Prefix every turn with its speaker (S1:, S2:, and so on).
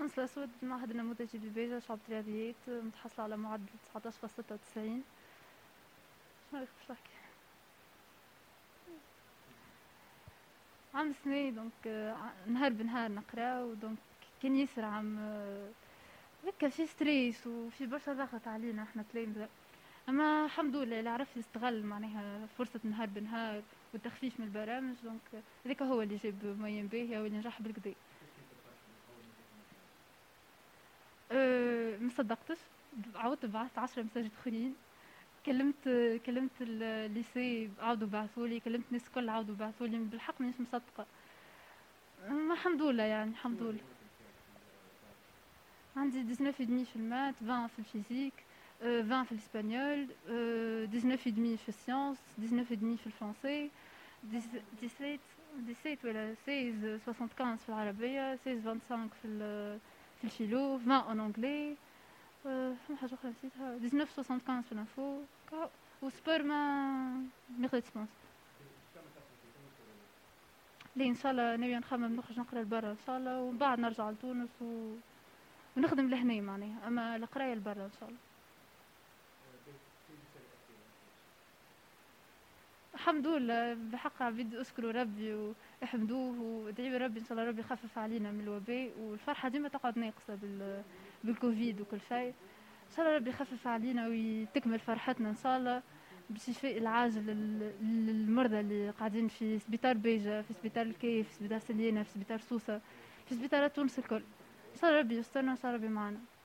S1: قنص الأسود معهد النموذجي ببيجة شعبة رياضيات متحصلة على معدل 19.96. شنو باش نحكي؟ عام سنة دونك نهار بنهار نقرا ودونك كان ياسر عام هكا في ستريس وفي برشا ضغط علينا احنا تلامذة. اما الحمد لله اللي عرف يستغل معناها فرصة نهار بنهار والتخفيف من البرامج دونك هذاك هو اللي جاب مية باهية واللي نجح بالكدا. أه مصدقتش، عاودت بعثت 10 مساجد اخرين. كلمت كلمت الليسي عاودوا بعثولي، كلمت الناس الكل عاودوا بعثولي، بالحق مانيش مصدقة. ما الحمد لله يعني الحمد لله. عندي 19 في المات، 20 في الفيزيك، 20 في الاسبانيول، 19 في السيونس، 19 في الفرنسي، 17 17 ولا 16 75 في العربية، 16 25 في الفيلو، 20 en anglais. فما حاجة أخرى نسيتها، 19 75 في الانفو. وسبور ما خديتش سبونس. ليه ان شاء الله ناوية نخمم نخرج نقرا لبرا ان شاء الله ومن بعد نرجع لتونس ونخدم لهنا معناها، اما القرايه لبرا ان شاء الله. الحمد لله بحق عبيد اشكروا ربي ويحمدوه وادعيوا ربي ان شاء الله ربي يخفف علينا من الوباء، والفرحه ديما تقعد ناقصه بالكوفيد وكل شيء. ان شاء الله ربي يخفف علينا وتكمل فرحتنا ان شاء الله بالشفاء العاجل للمرضى اللي قاعدين في سبيطار بيجة، في سبيطار الكيف، في سبيطار سليانة، في سبيطار سوسة، في سبيطارات تونس الكل. ان شاء الله ربي يسترنا، ان شاء الله ربي معنا.